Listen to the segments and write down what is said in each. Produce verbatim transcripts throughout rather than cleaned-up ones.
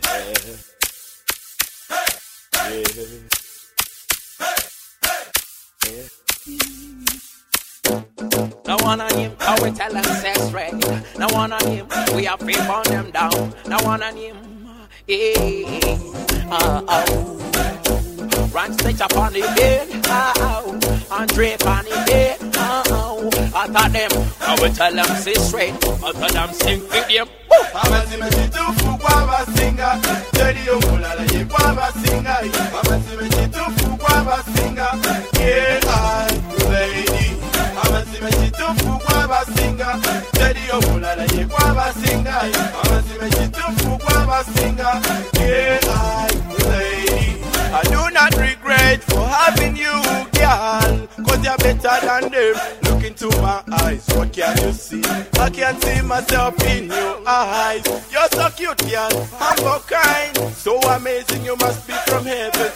No one on him, how we tell them sex right. No one on him, we have to burn them down. No one on him, eh, uh, oh. Run stitch up on the bed, oh, and drape on the bed, oh. I tell them, how we tell them say straight. I tell them sing with them. Amazima chitufu kwa basinga, jadi omulala ye kwa basinga. Amazima chitufu kwa basinga, yeah, lady. Amazima chitufu kwa basinga, jadi omulala ye kwa basinga. Amazima chitufu kwa basinga, yeah, lady. I do not regret for having you, girl, cause you're better than them. Look into my eyes, what can you see? I can see myself in your eyes. You're so cute, girl, humble kind, so amazing, you must be from heaven.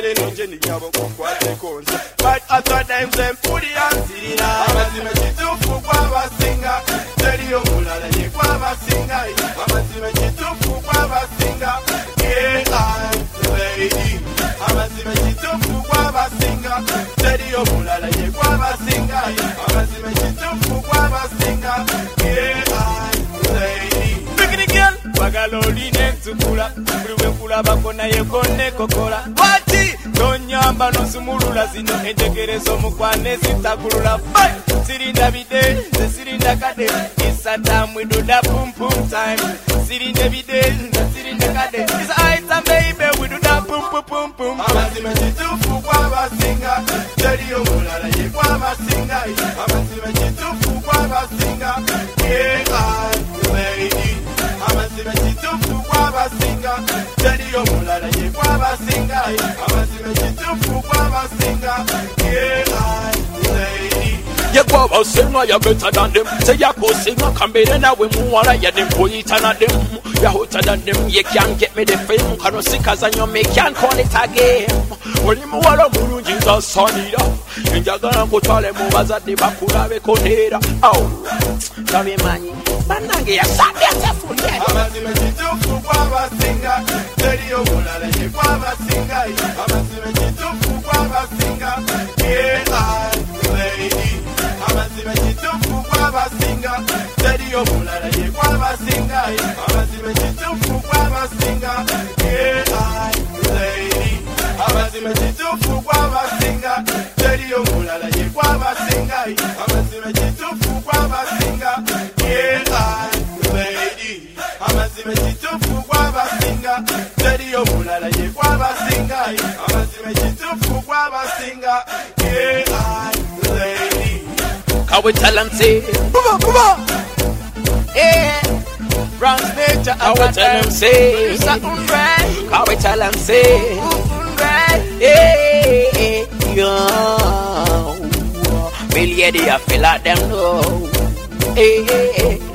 But other times them put it on city now. Amazima chitufu kwa basinga, jadi omulala ye kwa basinga. Amazima chitufu kwa basinga, yeah, lady. Amazima chitufu kwa basinga, jadi omulala ye kwa basinga. Amazima chitufu kwa basinga, yeah, lady. Look at the girl, bagaloli nentukula, buluwe kula bakona ye kone kokola. Wati, tonyamba no sumulula zino entekerezo mukwane zitakulula. Bye, sirinda bide, sirinda kade. It's a time we do that boom boom time. Sirinda bide, sirinda kade. It's a high time baby, we do that boom boom boom boom. Amazima chitufu kwa basinga, jadi omulala ye kwa basinga. Amazima chitufu kwa basinga, yeah, lady. Amazima chitufu kwa basinga, jadi omulala ye kwa basinga. Amazima chitufu kwa basinga, yeah, lady. You go out singer, you're better than them. Say you go singer, come be then I will move on. You them put it on them. You're hotter than them. You can't get me the film. Can you see cause you make can't call it a game. When you move on, you Jesus sonny da. You just gonna go tell them over at the bakura we konera. Oh, sorry man. Manange ya sabi atafu yeah. Amazima chitufu kwa basinga, jadi omulala ye kwa basinga. Amazima chitufu kwa basinga, yeah, lady. Amazima chitufu kwa basinga, jadi omulala ye kwa basinga. Amazima chitufu kwa basinga, yeah, lady. Amazima chitufu kwa basinga, jadi omulala ye kwa basinga. Amazima chitufu kwa basinga, yeah, lady. Amazima chitufu kwa basinga, jadi omulala ye kwa basinga. Amazima chitufu kwa basinga, yeah, lady. Can we tell them say, Booba, Booba, eh, Bronx nature, can we tell them say, can we tell them say, eh, yo, Billy Eddie, I feel like them know, eh,